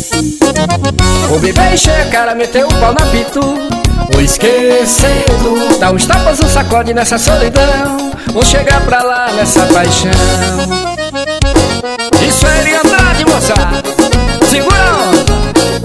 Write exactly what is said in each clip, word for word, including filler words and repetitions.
Vou beber, encher a cara, meter o pau na pitu. Vou esquecer tudo, dar uns tapas, um sacode nessa solidão. Vou chegar pra lá nessa paixão. Isso é Eli Andrade, moça. Segura a onda.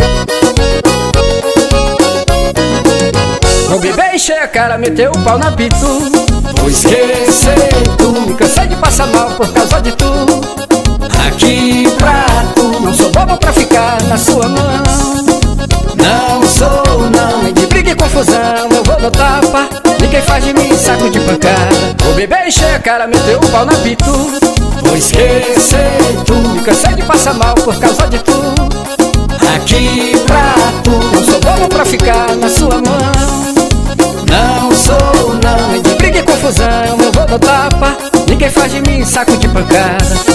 Vou beber, encher a cara, meter o pau na pitu. Vou esquecer tudo, me cansei de passar mal por causa de tu. Aqui pra tu, não sou bobo pra ficar na sua mão. Não sou não, nem de briga e confusão, eu vou no tapa. Ninguém faz de mim saco de pancada. Vou beber, encher a cara, meter o pau na pitu. Vou esquecer tudo, me cansei de passar mal por causa de tu. Aqui pra tu, não sou bobo pra ficar na sua mão. Não sou não, nem de briga e confusão, eu vou no tapa. Ninguém faz de mim saco de pancada.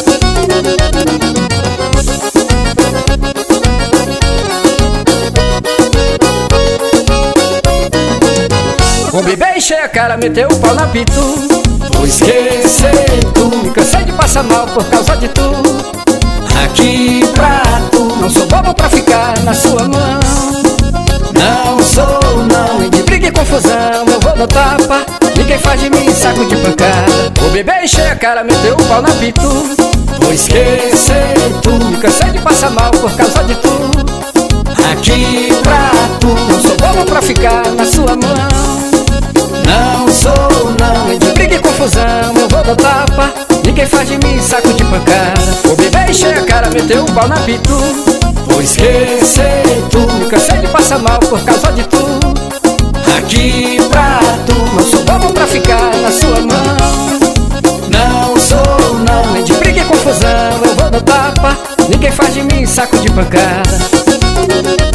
Vou beber, encher a cara, meter o pau na pitu. Vou esquecer tudo, me cansei de passar mal por causa de tu. Aqui pra tu, não sou bobo pra ficar na sua mão. Não sou não, nem de briga e confusão, eu vou no tapa. Ninguém faz de mim saco de pancada. Vou beber, encher a cara, meter o pau na pitu. Vou esquecer tudo, me cansei de passar mal por causa de tu. Aqui pra tu, não sou bobo pra ficar na sua mão. Não sou não, nem de briga e confusão, eu vou no tapa. Ninguém faz de mim saco de pancada. Vou beber, encher a cara, meter o pau na pitu. Vou esquecer tudo, me cansei de passar mal por causa de tu. Aqui pra tu, não sou bobo pra ficar na sua mão. Não sou não, nem de briga e confusão, eu vou no tapa. Ninguém faz de mim saco de pancada.